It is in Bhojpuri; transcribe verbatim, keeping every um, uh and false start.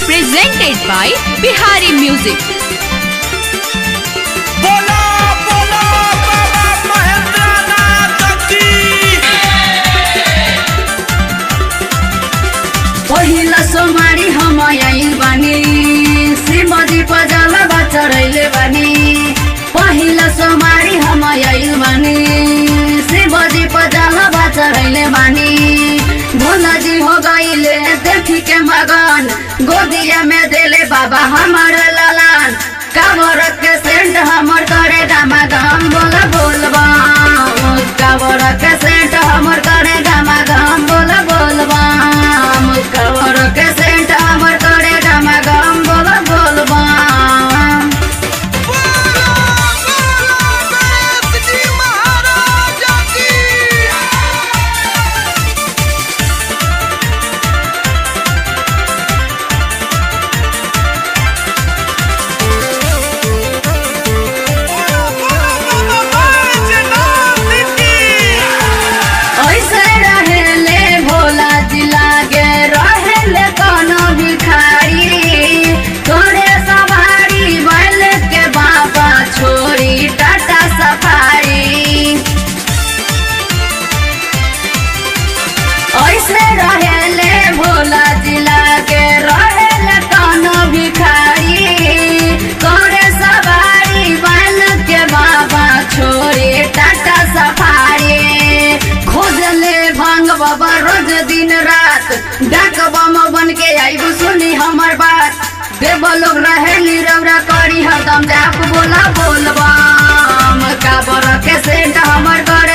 presented by Bihari Music. बोला बोला बाबा महेंद्रनाथ की। पहिला सोमारी हम आइल बानी श्रीमती पजाला चढ़ैले बानी। पहिला सोमारी हम आइल बानी श्रीमती पजाला चढ़ैले बानी। भोला जी हो गईले देखी के मगन गोदिया में देले बाबा हमार लालान। कावर के सेंट हमर करे गम बोला बोलबा। कावर के सेंट हमर करे गम बोला बोलबा। कावर के सेंट हमर करे गम बोला बोलबा। बोला बोला गणेश जी महाराज की। बोला बोला बाबा बैजनाथ की। ऐसे रहेले भोला जी लागे रहेले कोनो भिखारी। तोरे सवारी बैल के बाबा छोरी टाटा सफारी। ऐसे रहेले भोला जी लागे रहेले कोनो भिखारी। तोरे सवारी बैल के बाबा छोरी टाटा सफारी। खोजले भांग बाबा रोज दिन रात डाक बम बन के आइबू सुनी हमर बात। देव लोग रहेली रौरा करी हरदम जाप बोला बोलबा। काबर के सेंट हमर करे